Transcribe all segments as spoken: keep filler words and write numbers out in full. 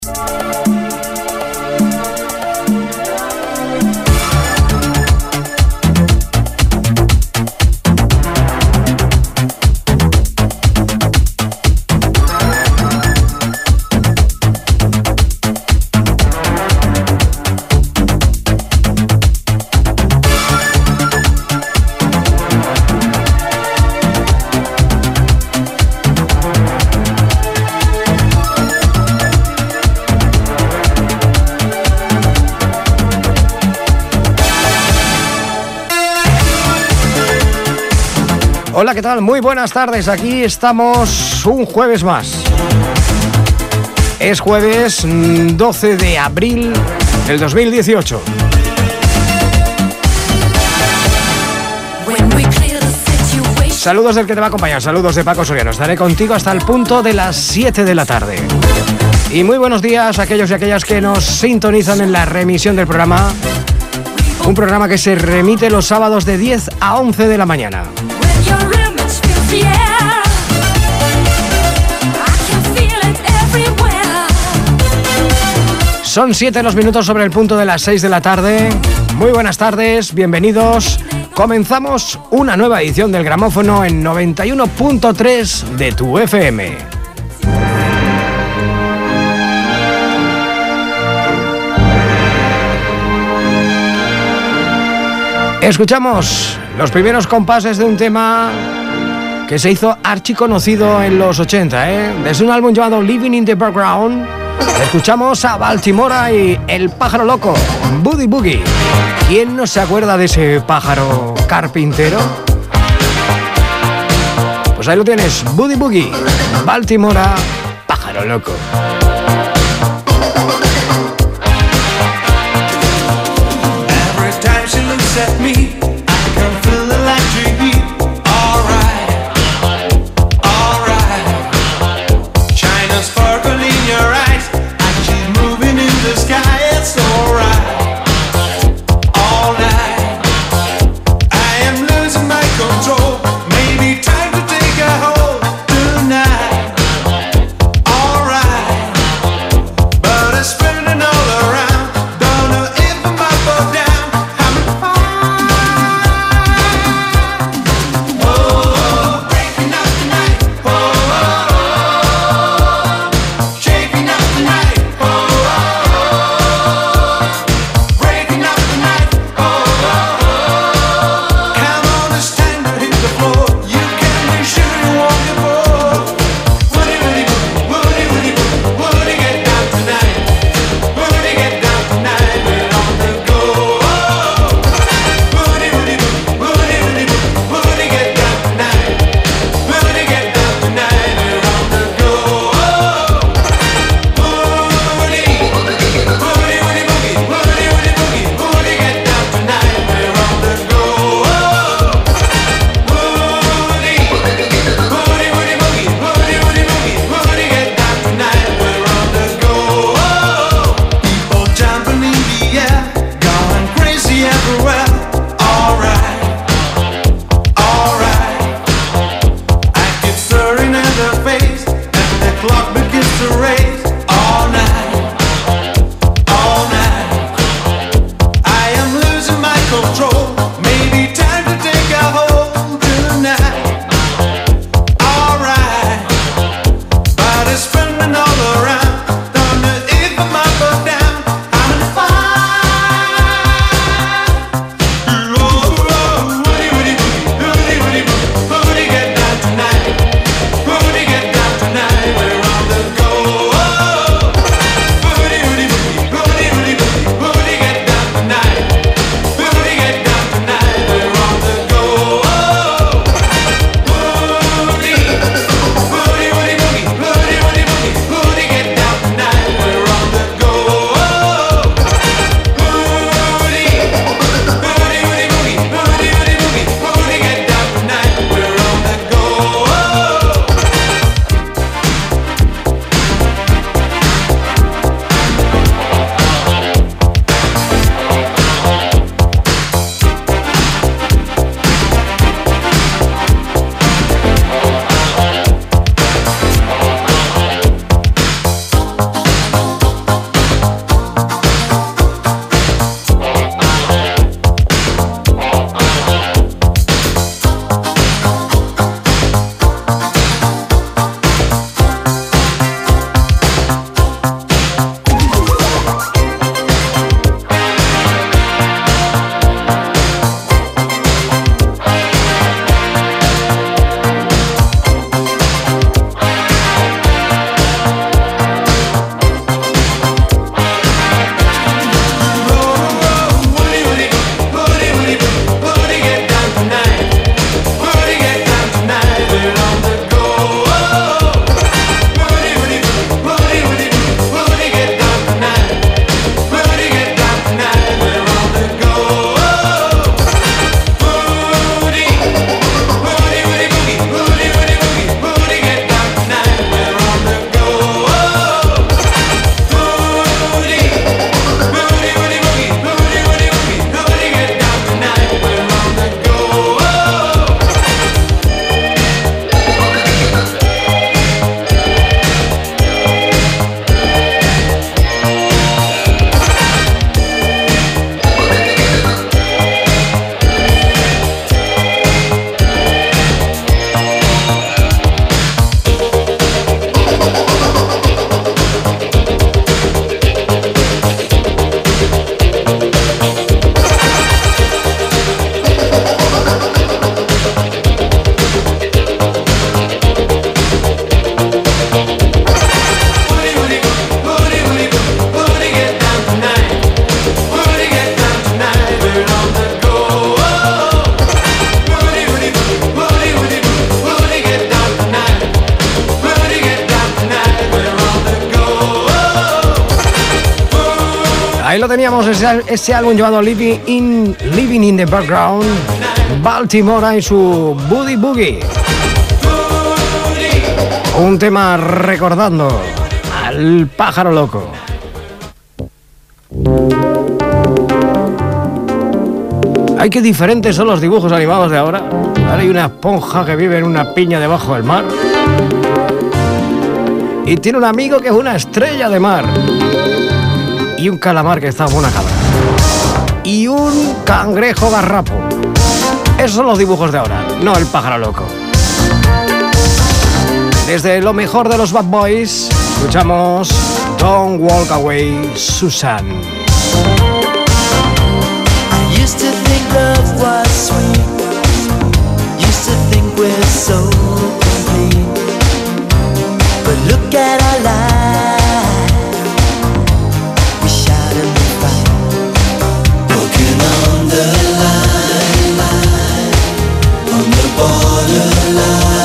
Hola, ¿qué tal? Muy buenas tardes. Aquí estamos un jueves más. Es jueves doce de abril del dos mil dieciocho. Saludos del que te va a acompañar, saludos de Paco Soriano. Estaré contigo hasta el punto de las siete de la tarde. Y muy buenos días a aquellos y aquellas que nos sintonizan en la remisión del programa. Un programa que se remite los sábados de diez a once de la mañana. Son siete los minutos sobre el punto de las seis de la tarde. Muy buenas tardes, bienvenidos. Comenzamos una nueva edición del Gramófono en noventa y uno punto tres de tu F M. Escuchamos los primeros compases de un tema que se hizo archiconocido en los ochenta, ¿eh? Desde un álbum llamado Living in the Background. Escuchamos a Baltimora y El Pájaro Loco, Boogie Boogie. ¿Quién no se acuerda de ese pájaro carpintero? Pues ahí lo tienes, Boogie Boogie, Baltimora, Pájaro Loco. Every time she looks at me, I can feel the electric. All right, all right. China sparkle in your eyes. The sky, it's alright. All night, I am losing my control. Maybe time to take a hold tonight. Alright. Ahí lo teníamos, ese, ese álbum llamado Living in, Living in the Background, Baltimore y su Boogie Boogie. Un tema recordando al pájaro loco. Ay, qué diferentes son los dibujos animados de ahora. Ahora hay una esponja que vive en una piña debajo del mar. Y tiene un amigo que es una estrella de mar. Y un calamar que está como una cabra. Y un cangrejo garrapo. Esos son los dibujos de ahora, no el pájaro loco. Desde lo mejor de los Bad Boys, escuchamos Don't Walk Away, Susan. I used to think love was sweet. Used to think we're so complete. But look at our life. We shout and we fight. Walking on the line, line, on the borderline.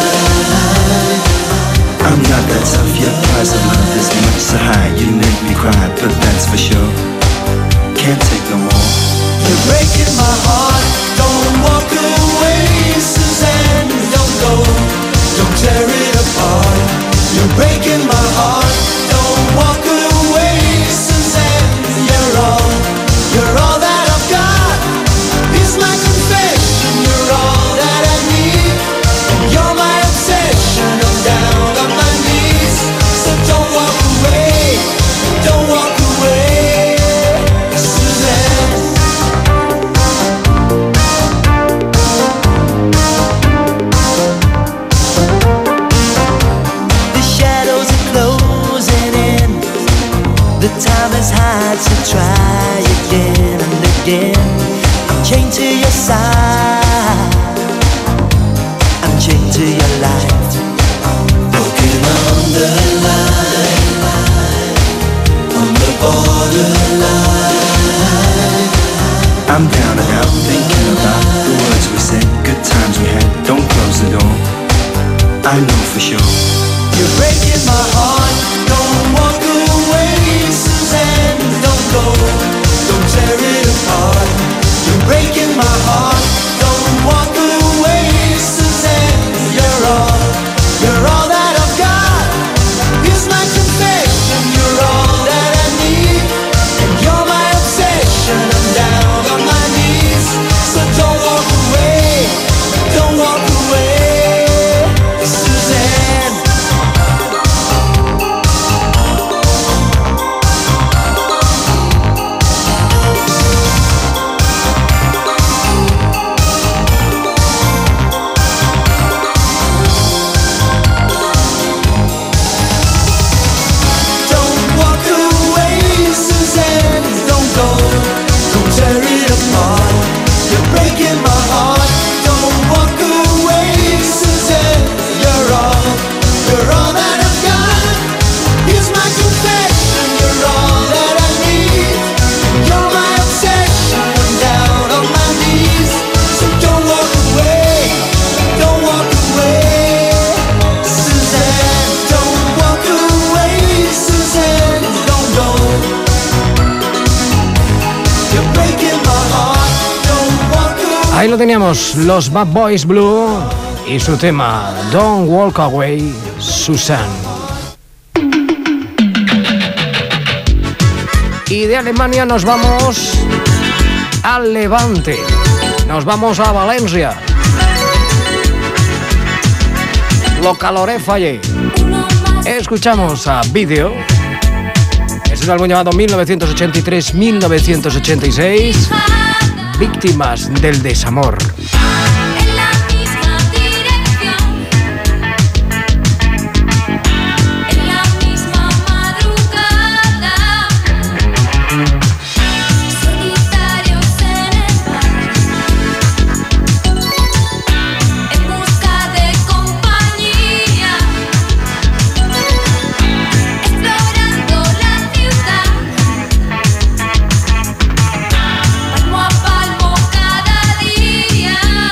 I'm not that tough, your price of love is much so high. You make me cry, but that's for sure. Can't take no more. You're breaking my heart. Don't walk away, Suzanne. Don't go. Don't tear it apart. You're breaking my heart. Don't walk away, Suzanne. You're all, you're all that I've got. Here's my confession. You're all that I need. And you're my obsession. I'm down on my knees. So don't walk away. Don't walk away, Suzanne. The shadows are closing in. The time is hard to try again and again. I'm chained to your side. I'm chained to your light. Walking on the line, line, on the borderline. I'm down and out thinking about the words we said, good times we had. Don't close the door. I know for sure. You're breaking my heart. Don't walk away, Suzanne. Don't go. Don't tear it apart. You're breaking my heart. Don't walk away, Suzanne. You're all, you're all that I've got. Here's my confession. You're all that I need. And you're my obsession. I'm down on my knees. So don't walk away. Don't walk away, Suzanne. Don't walk away, Suzanne. Don't go. Don't tear it apart. You're breaking my heart. Don't walk away, Suzanne. You're all, you're all that I've got. Here's my confession. You're all that I need. You're my obsession. I'm down on my knees. So don't walk away. Don't walk away, Suzanne. Don't walk away, Suzanne. Don't go. You're breaking my heart. Don't walk away. Ahí lo teníamos, los Bad Boys Blue y su tema Don't Walk Away, Susan. Y de Alemania nos vamos al Levante, nos vamos a Valencia. Lo caloré fallé. Escuchamos a Video. Es un álbum llamado mil novecientos ochenta y tres a mil novecientos ochenta y seis. Víctimas del desamor. En la misma dirección, en la misma madrugada, solitarios en el mar, en busca de compañía, explorando la ciudad, palmo a palmo cada día.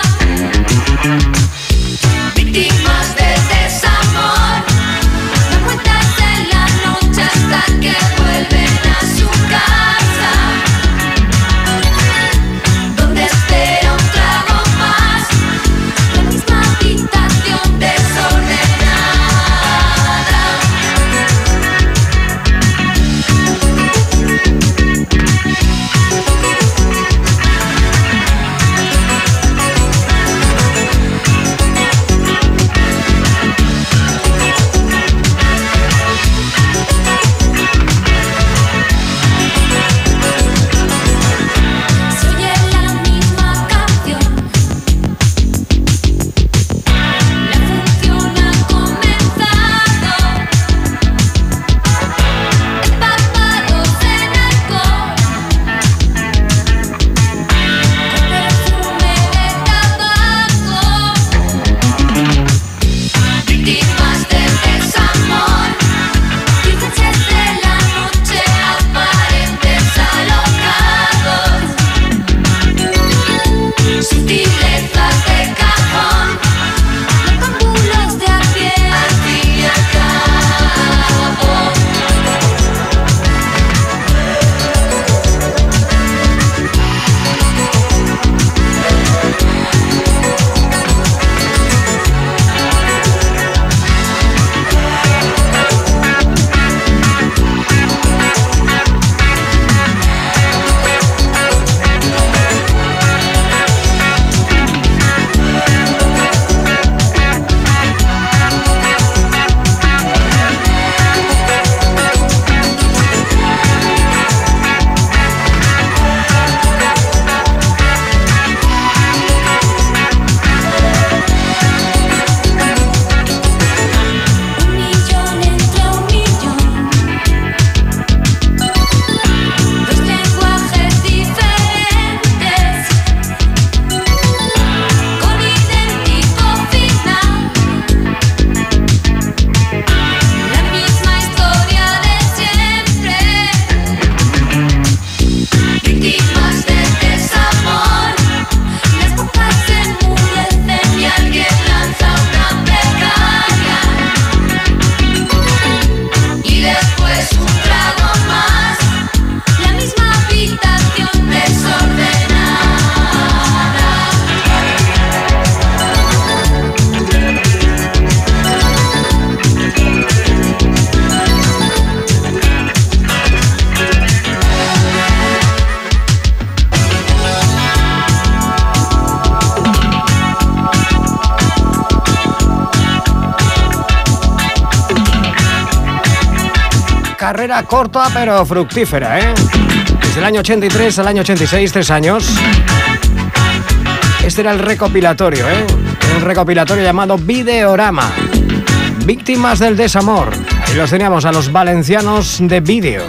carrera corta pero fructífera, ¿eh? Desde el año ochenta y tres al año ochenta y seis, tres años. Este era el recopilatorio, ¿eh? Un recopilatorio llamado Videorama. Víctimas del desamor. Ahí los teníamos a los valencianos de Vídeo.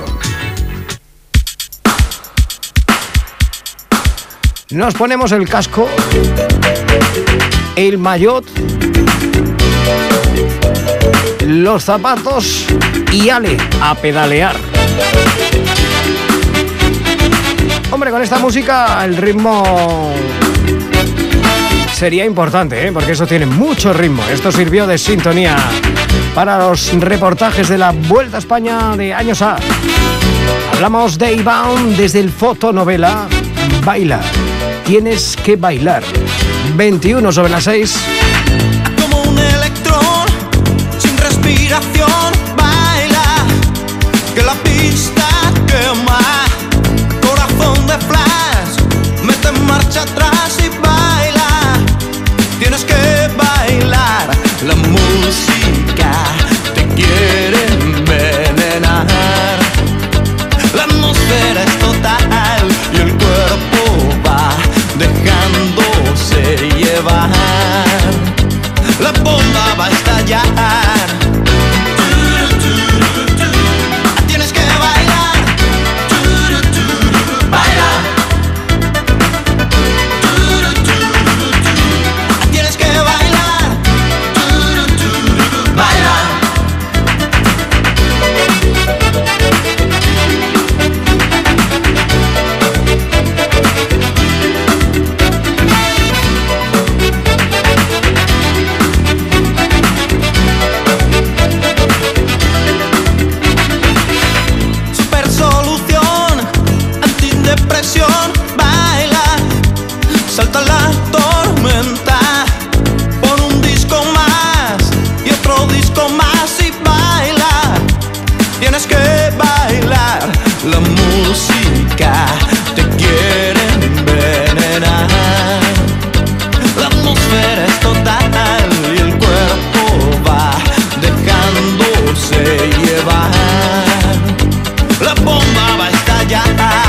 Nos ponemos el casco, el maillot, los zapatos y ale, a pedalear. Hombre, con esta música el ritmo sería importante, ¿eh? Porque eso tiene mucho ritmo. Esto sirvió de sintonía para los reportajes de la Vuelta a España de años A. Hablamos de Iván desde el fotonovela Baila. Tienes que bailar. veintiuno sobre las seis. Como un electrón sin respiración, baila, que la pista quema, corazón de flash, mete en marcha atrás y baila. Tienes que bailar, la música te quiere envenenar. La atmósfera es total y el cuerpo va dejándose llevar. La bomba va a estallar. Tienes que bailar. Baila. Tienes que bailar. Baila. Depresión, baila, salta la tormenta, pon un disco más y otro disco más y baila. Tienes que bailar, la música te quiere envenenar. La atmósfera es total y el cuerpo va dejándose llevar. La bomba va a estallar.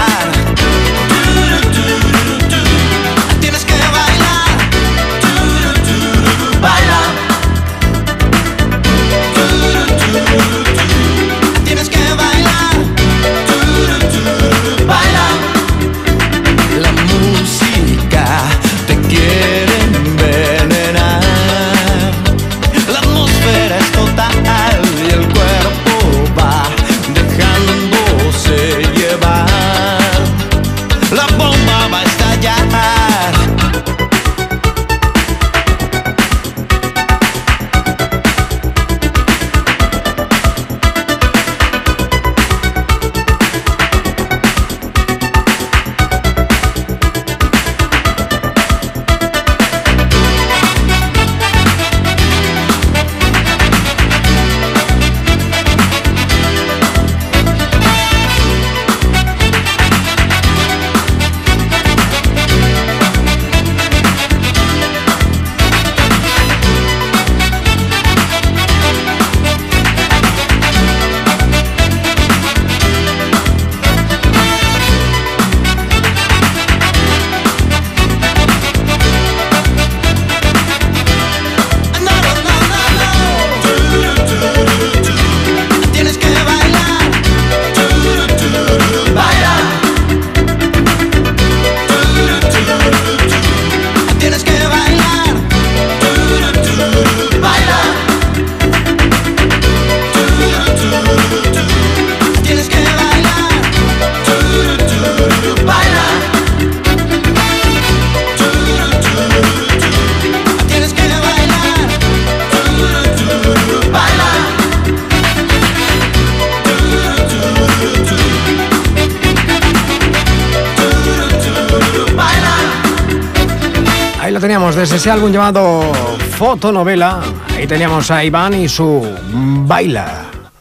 Teníamos desde ese álbum llamado Fotonovela. Ahí teníamos a Iván y su Baila.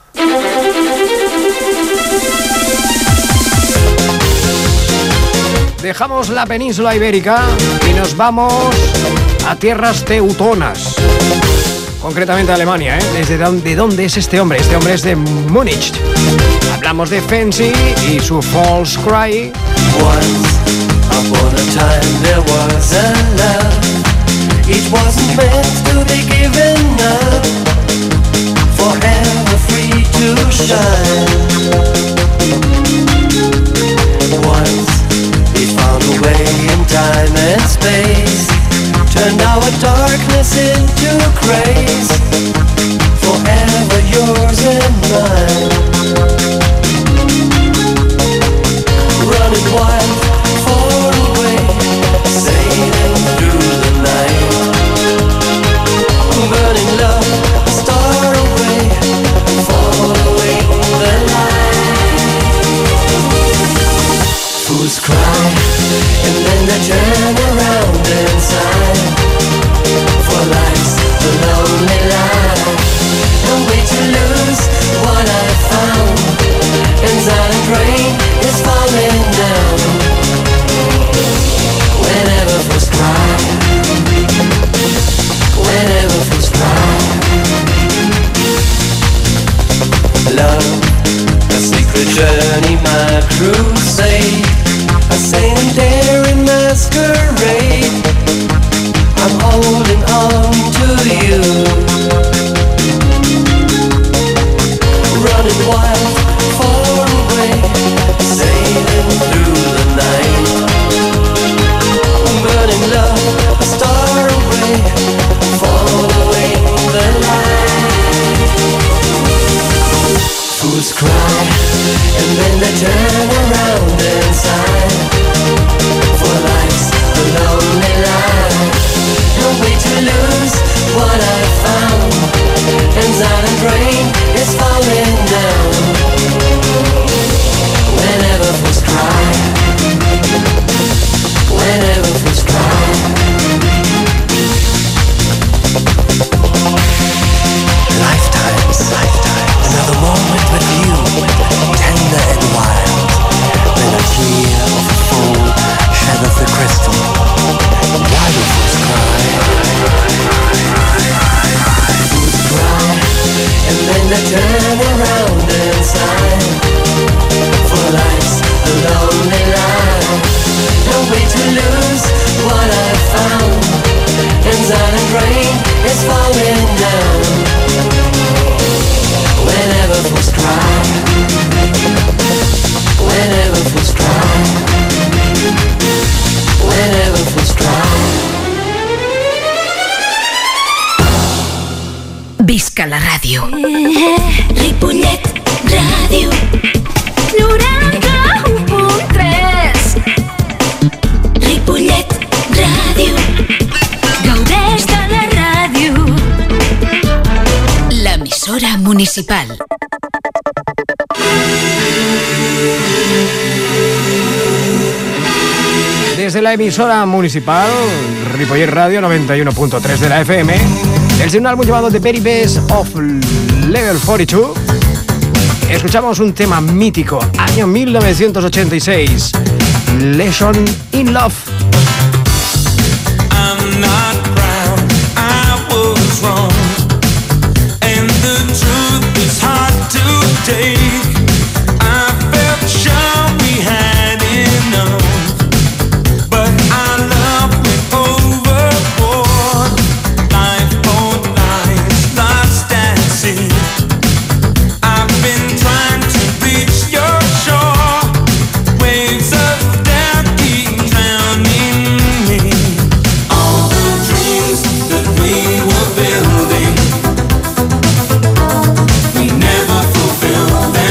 Dejamos la península ibérica y nos vamos a tierras teutonas, concretamente a Alemania, ¿eh? ¿Desde dónde, de dónde es este hombre? Este hombre es de Múnich. Hablamos de Fancy y su False Cry. Once upon a time there was a love. It wasn't meant to be given up, forever free to shine. Once it found a way in time and space, turned our darkness into grace, forever yours and mine. Running wild, far away, sailing through the night. Burning love, a star away, following the light. Fools cry, and then they turn around and sigh, for life's a lonely life. No way to lose what I found, and silent rain is falling down. Whenever fools cry, whenever fools cry. Love, a secret journey, my crusade, a saint and daring masquerade. I'm holding on to you, running wild, far away, sailing through the night. Burning love, a star away, following the light. Fools cry, and then they turn around and sigh, for life's a lonely life. No way to lose what I found, and silent rain is falling down. Whenever fools cry, whenever fools cry. Lifetimes, lifetimes, another moment with you, tender and wild. Then a tear of a fool shatters the crystal. Why do fools cry? Fools cry, and then they turn around and sigh, for life's a lonely life. No way to lose what I found, and silent rain is falling down. Whenever fools cry, whenever fools cry, whenever fools cry. Visca la ràdio. Ripollet Ràdio noranta-u punt tres. Ripollet Ràdio. Gaudeix de la ràdio. L'emissora municipal. Desde la emisora municipal, Ripollet Radio noventa y uno punto tres de la F M, desde un álbum llamado The Very Best of Level cuarenta y dos, escuchamos un tema mítico, año mil novecientos ochenta y seis, Lesson in Love. I'm not proud, I was wrong, and the truth is hard to take. I felt sure we had enough, but our love went overboard. Lifeboat lies lost at sea. I've been trying to reach your shore. Waves of doubt keep drowning me. All the dreams that we were building, we never fulfilled them.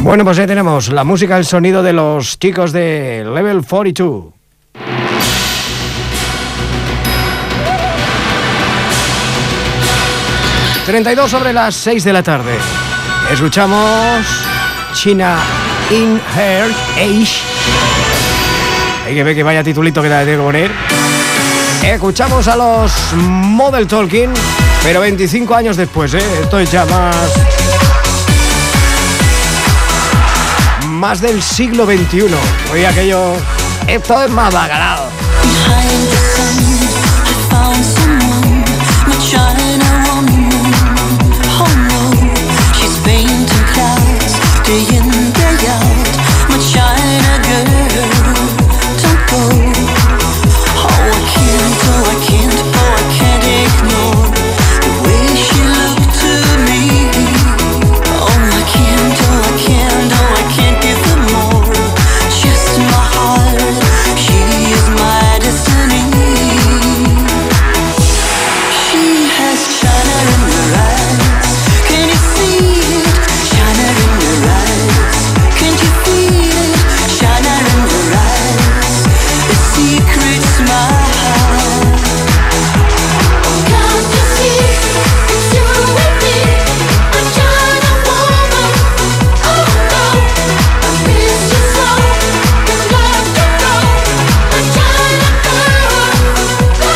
Bueno, pues ahí tenemos la música, el sonido de los chicos de Level cuarenta y dos. treinta y dos sobre las seis de la tarde. Escuchamos China in Her Age. Hay que ver que vaya titulito que la tengo que poner. Escuchamos a los Model Talking, pero veinticinco años después, ¿eh? Esto es ya más... más del siglo veintiuno. Oye, aquello... Esto es más bacalao. Day in, day out, my China girl, don't go. Oh, I can't, oh, I can't, oh, I can't ignore the way she looked to me. Oh, I can't, oh, I can't, oh, I can't give her more. Just my heart, she is my destiny. She has China in her eyes. Can you see it? China in her eyes. Can't you feel it? China in her eyes. A secret smile. Can't you see it's you and me? A China woman. Oh no, I miss you so. It's love to go. A China girl. No,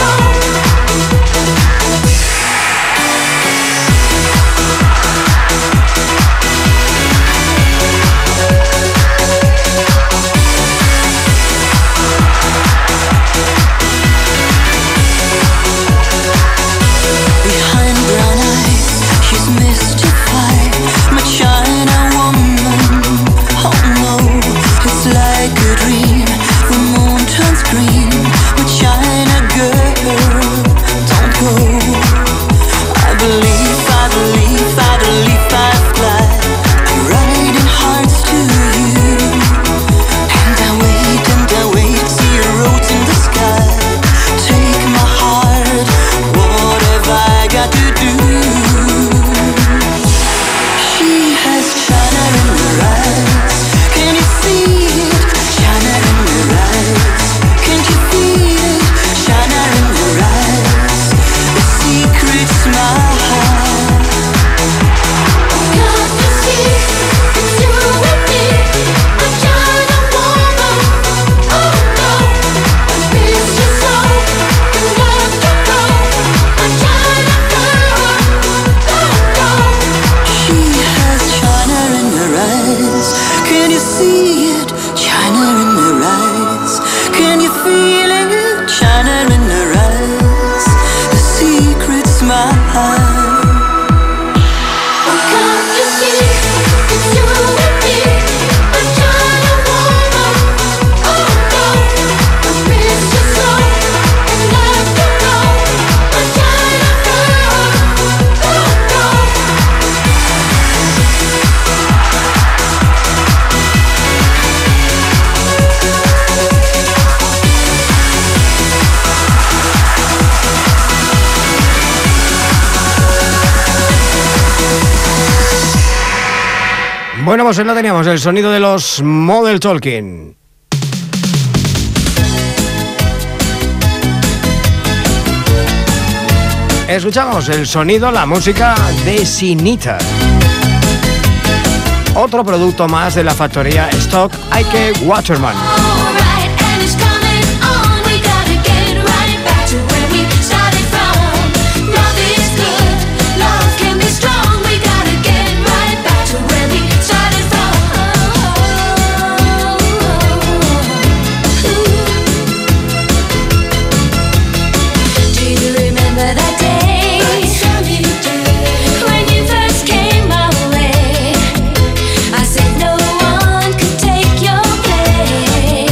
Behind brown eyes, she's mystified. My China woman. Oh no, it's like a dream. The moon turns green. My China girl, don't go. I believe, I believe, I believe I fly. I'm riding hearts to you. And I wait, and I wait, see a road in the sky. Take my heart, what have I got to do? She has China in her eyes. Can you see it? China in her eyes. Can't you feel it? China in her eyes. A secret smile. can't you see it's you and me? A China woman. Oh no, I miss you so. It's love to go. A China girl. Oh no. She has China in her eyes. Can you see it? China in her eyes. Can you feel it? China in her eyes. A secret smile. Can't you see it's you and me? A China woman. Oh no, I miss you so. It's love to go. A China girl. Oh no. Bueno, pues ahí lo teníamos, el sonido de los Model Talking. Escuchamos el sonido, la música de Sinita. Otro producto más de la factoría Stock Ike Waterman. Alright, and it's coming on. We gotta get right back to where we started from. Love is good, love can be strong. We gotta get right back to where we started from. Do you remember that day? When you first came my way, I said no one could take your place.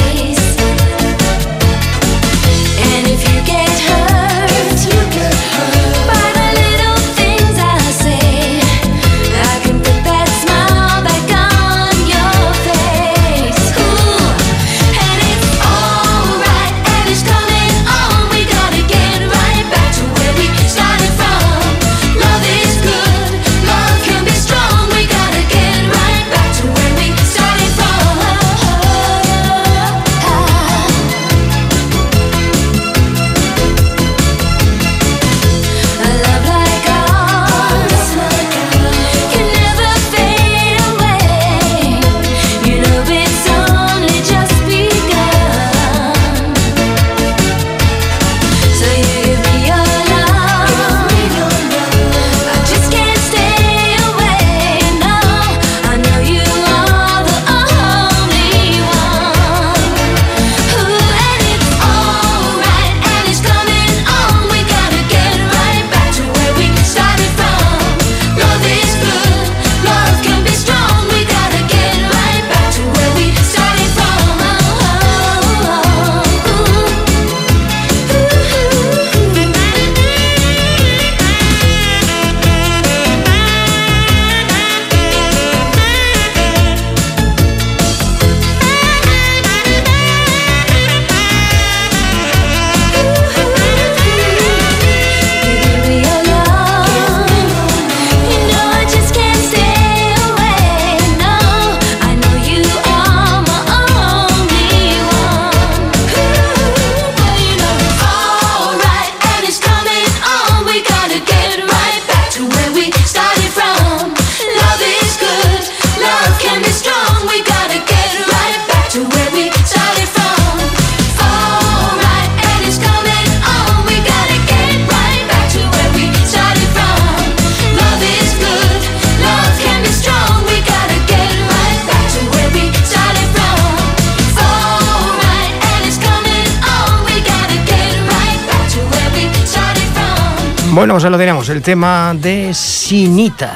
Bueno, pues ahí lo tenemos, el tema de Sinita.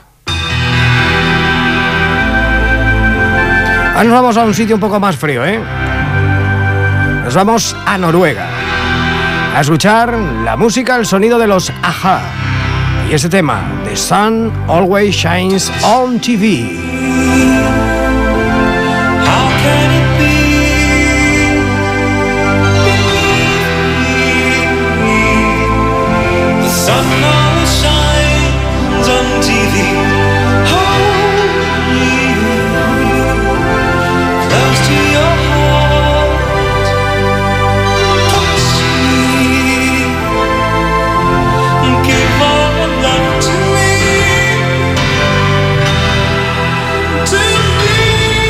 Ahora nos vamos a un sitio un poco más frío, ¿eh? Nos vamos a Noruega a escuchar la música, el sonido de los A-ha. Y este tema, The Sun Always Shines on T V. How can it be? The sun always shines on T V. Hold me close to your heart. Touch me. Give all your love to me. To me.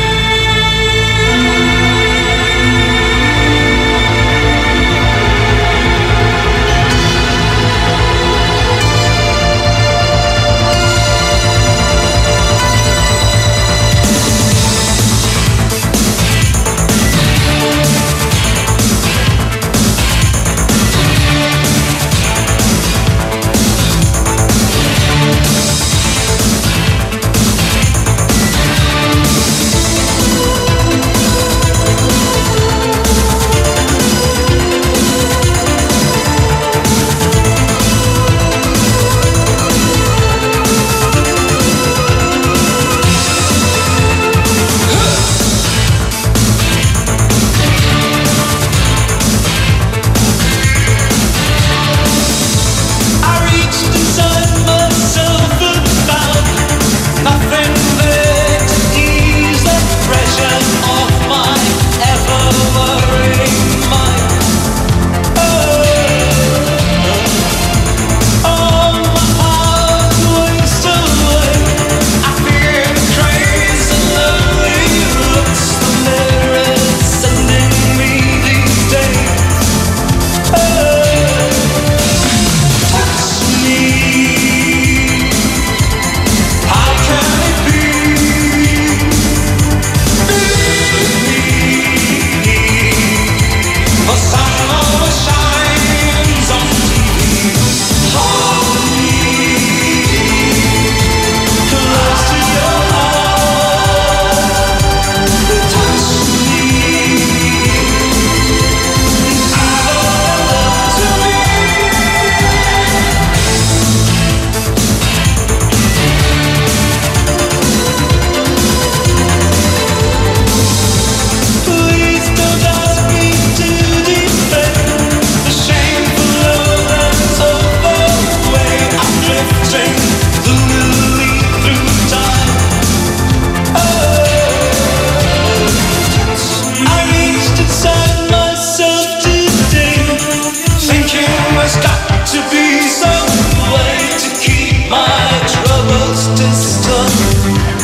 I reached inside myself and found nothing there to ease the pressure of my ever-worrying mind. Oh, oh, my heart wastes away. I fear the crazy lonely looks the mirror sending me these days. Oh, touch me. How can it be? Believe me. The sun always shines on T V. Hold me close to your heart. Touch me. Give all your love to me. Please don't ask me to defend the shameful love that's overway. I'm drifting gloomily through time. Oh, I reached inside myself today, thinking there's got to be some way to keep my troubles distant.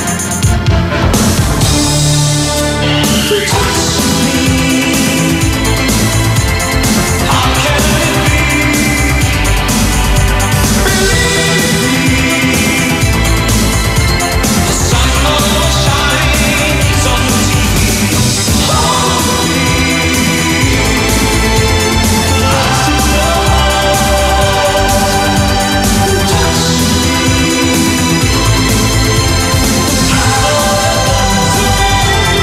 Touch me. How can it be? Believe me. The sun always shines on T V. Hold me close to your heart. Touch me. Give all your love to me.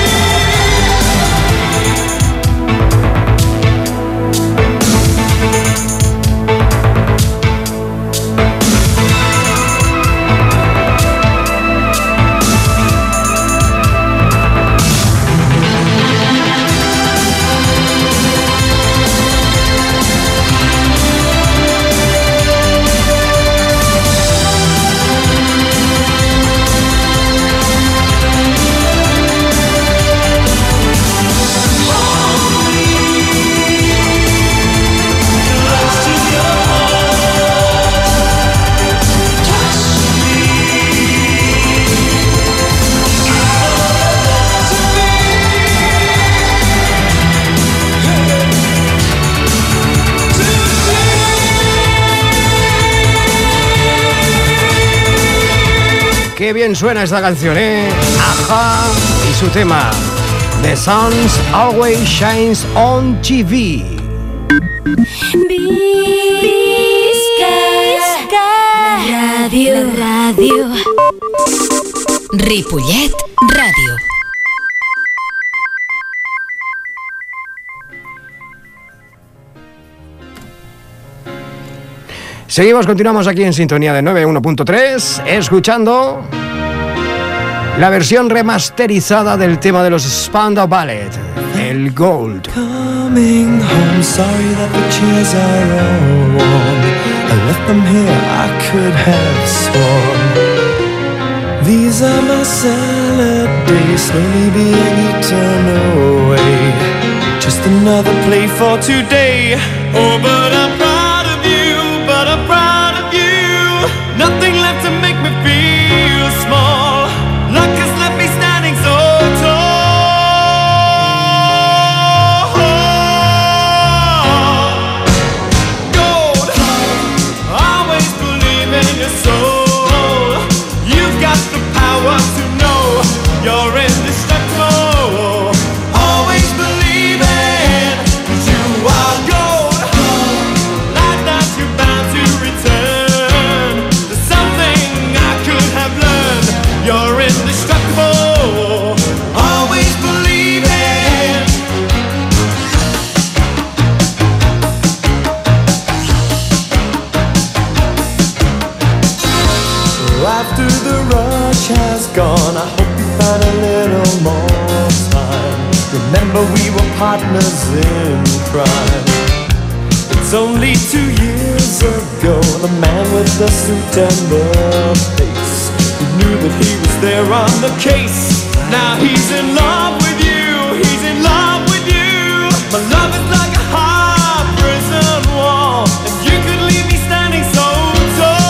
Close to your heart. Touch me. Give all your love to me. Qué bien suena esta canción, ¿eh? A-ha y su tema The Sun Always Shines on T V. Be sky Ripollet Ràdio. Seguimos, continuamos aquí en sintonía de noventa y uno punto tres, escuchando la versión remasterizada del tema de los Spandau Ballet, el Gold. Coming home, sorry that the chairs are all warm. I left them here, I could have sworn. These are my salad days, slowly being eaten away. Just another play for today. Oh, but I'm proud of you, but I'm proud of you. Nothing left to make me feel small. Luck has left me standing so tall. Gold, always believe in your soul. You've got the power to know you're indestructible. Always believe it, 'cause you are gold. Like that you're bound to return. There's something I could have learned. You're indestructible. Always believe it. After the rush has gone, I hope you find a little more time. Remember we were partners in crime. It's only two years ago, the man with the suit and the face, who knew that he was there on the case. Now he's in love with you, he's in love with you. My love is like a hard prison wall, and you could leave me standing so tall.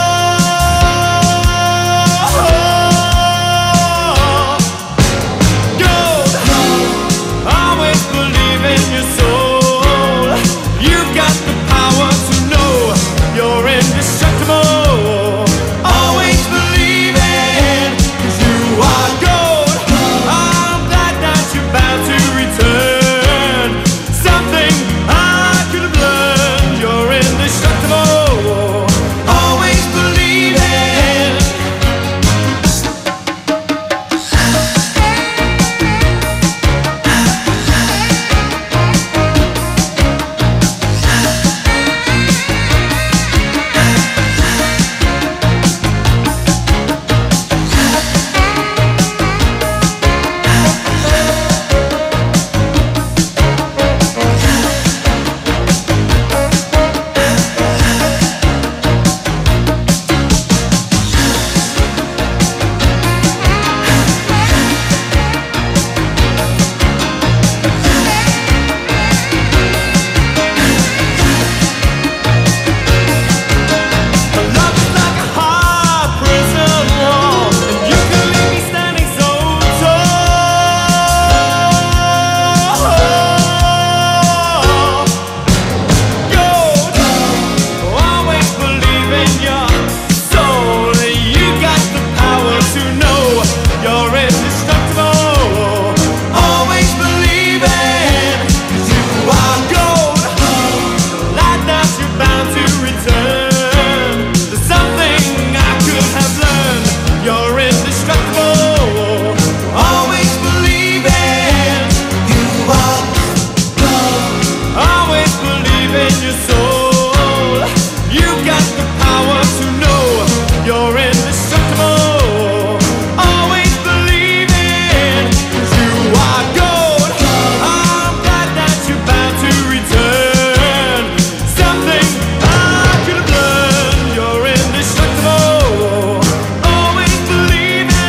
Gold, always believe in your soul. You've got the power to know you're indestructible. Always believe it, 'cause you are gold. I'm glad that you're bound to return. Something I could have learned. You're indestructible. Always believe it. Love is like a hard prison wall, and you can leave me standing so tall. Gold, always believe in your soul. You got the power to know you're indestructible. Always believe it, 'cause you are gold. Like that you're bound to return. There's something I could have learned. You're indestructible. Always believe it. You are gold. Always believe in your soul. You got the power to know you're indestructible. Always believe it, 'cause you are gold. I'm glad that you're bound to return. Something I could have learned. You're indestructible. Always believe it.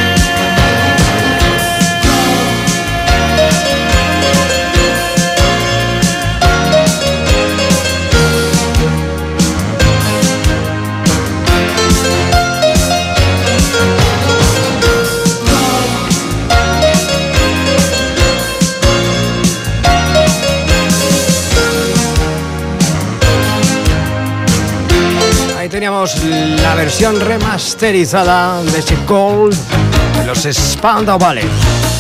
Ahí teníamos la versión remasterizada de ese Gold de los Spandau Ballet.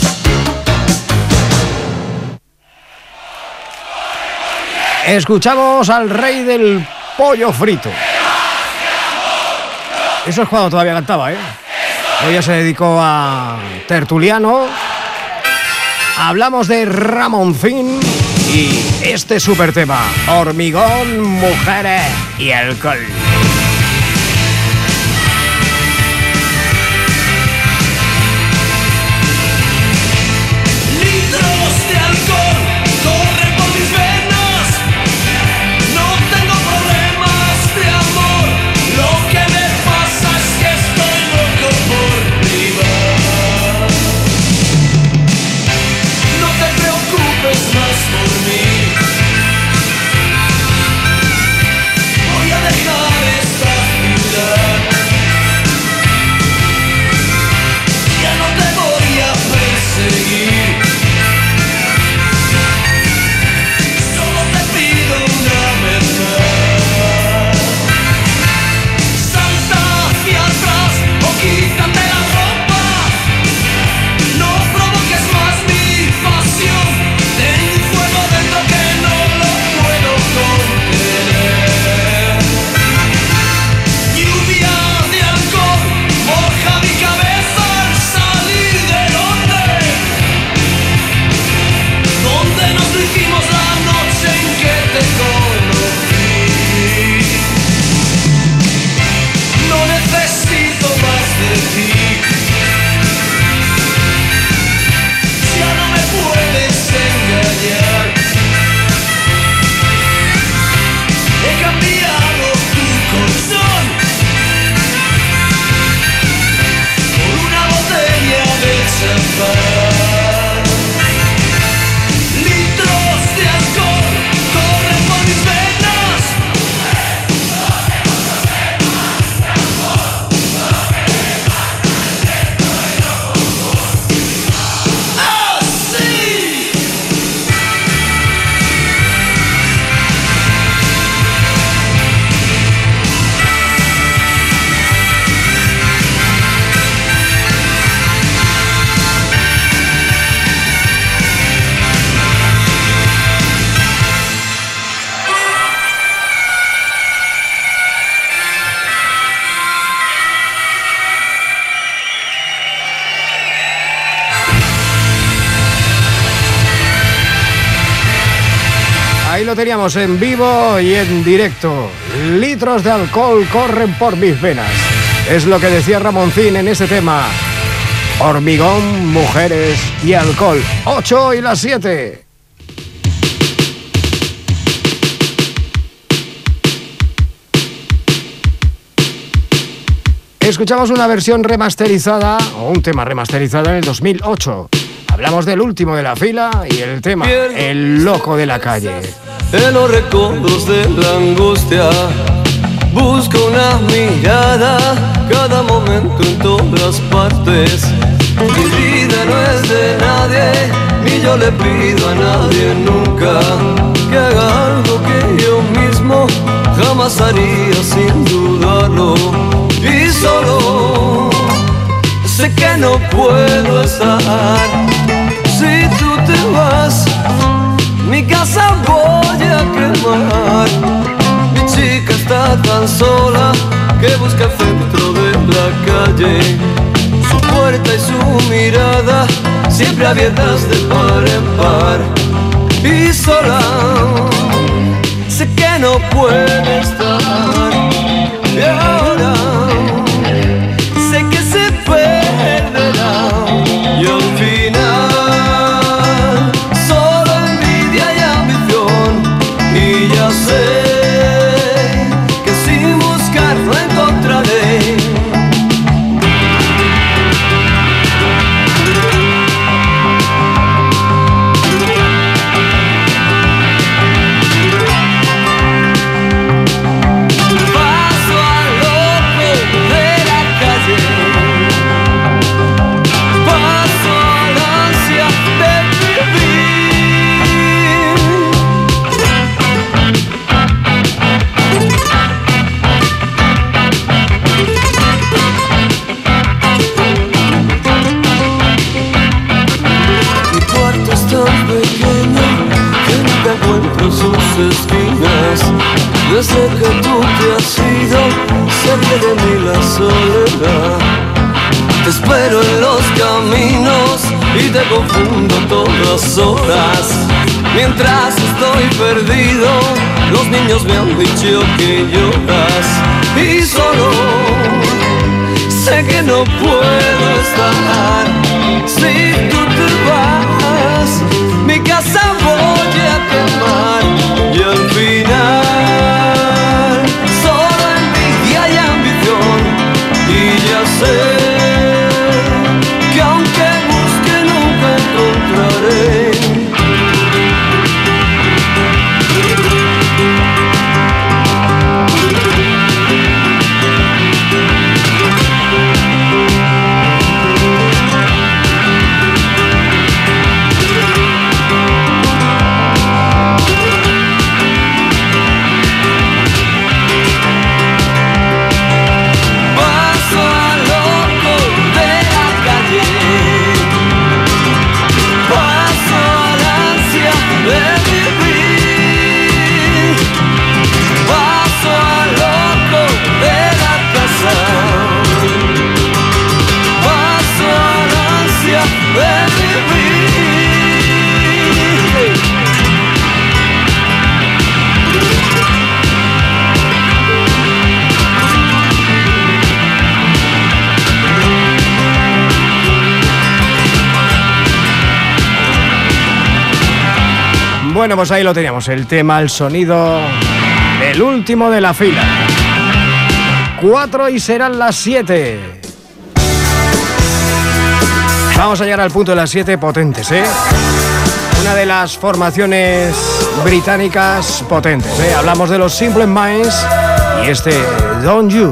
Escuchamos al rey del pollo frito. Eso es cuando todavía cantaba, ¿eh? Hoy ya se dedicó a Tertuliano. Hablamos de Ramoncín y este super tema, Hormigón, Mujeres y Alcohol. Ahí lo teníamos en vivo y en directo. Litros de alcohol corren por mis venas. Es lo que decía Ramoncín en ese tema. Hormigón, mujeres y alcohol. ocho y las siete. Escuchamos una versión remasterizada, o un tema remasterizado en el dos mil ocho. Hablamos del último de la fila y el tema, El loco de la calle. En los recodos de la angustia busco una mirada, cada momento en todas partes. Mi vida no es de nadie, ni yo le pido a nadie nunca que haga algo que yo mismo jamás haría sin dudarlo. Y solo sé que no puedo estar si tú te vas. Mi casa voy a quemar. Mi chica está tan sola que busca el centro de la calle. Su puerta y su mirada siempre abiertas de par en par. Y sola sé que no puede estar. Y ahora sé que se perderá. Y al final solo envidia y ambición. Y ya sé que sin buscar lo encontraré. Esquinas. Desde que tú te has ido, se ríe de mí la soledad. Te espero en los caminos y te confundo todas horas. Mientras estoy perdido, los niños me han dicho que lloras. Y solo sé que no puedo estar si tú te vas. Mi casa voy a quemar y al final solo envidia y ambición. Y ya sé que aunque busque nunca encontraré. Bueno, pues ahí lo teníamos, el tema, el sonido del último de la fila. Cuatro y serán las siete. Vamos a llegar al punto de las siete potentes, ¿eh? Una de las formaciones británicas potentes, ¿eh? Hablamos de los Simple Minds y este Don't You.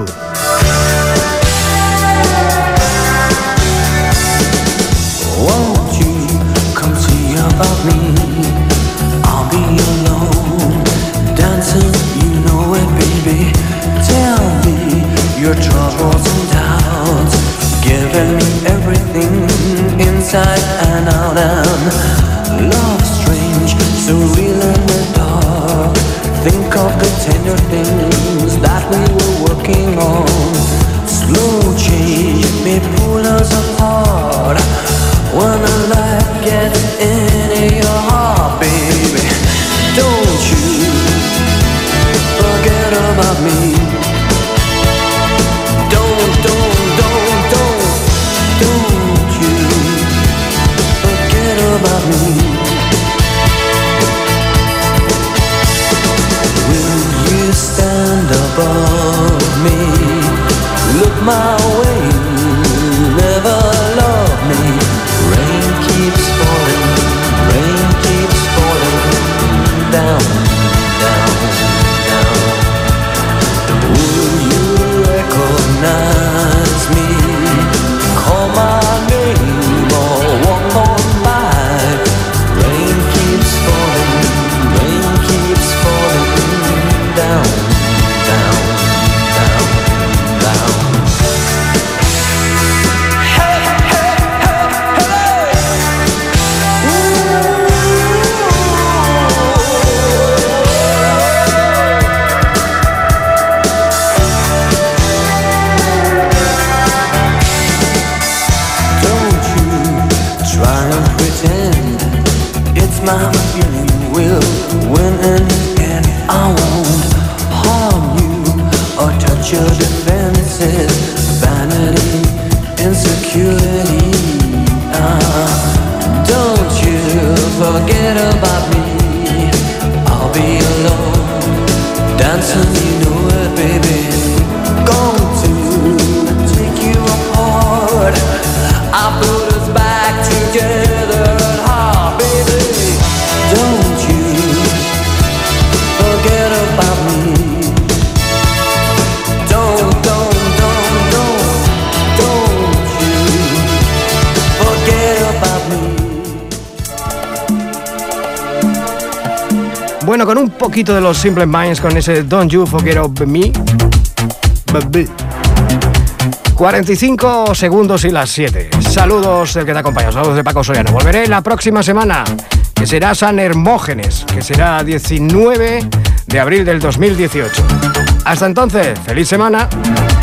Won't you come see about me? I'll be alone, dancing, you know it, baby. Tell me your troubles and doubts, giving me everything inside and out. And love strange, so real in the dark. Think of the tender things that we were working on. Slow change may pull us apart. When the light gets into your heart, baby, don't you forget about me. Don't, don't, don't, don't, don't you forget about me. Will you stand above me? Look my way, never love me. Rain keeps falling, rain keeps falling down, down, down. Will you recognize me? Call my name or walk on by. Rain keeps falling, rain keeps falling down, down, down, down. My feeling will win in the end. I won't harm you or touch your defenses. Vanity, insecurity. Uh, don't you forget about me. I'll be alone, dancing, you know it, baby. Going to take you apart. I put us back together at heart, baby. Don't you forget about me. Don't, don't, don't, don't, don't you forget about me. Bueno, con un poquito de los Simple Minds, con ese Don't You Forget About Me. cuarenta y cinco segundos y las siete. Saludos del que te acompaña, saludos de Paco Soriano. Volveré la próxima semana, que será San Hermógenes, que será diecinueve de abril del dos mil dieciocho. Hasta entonces, feliz semana.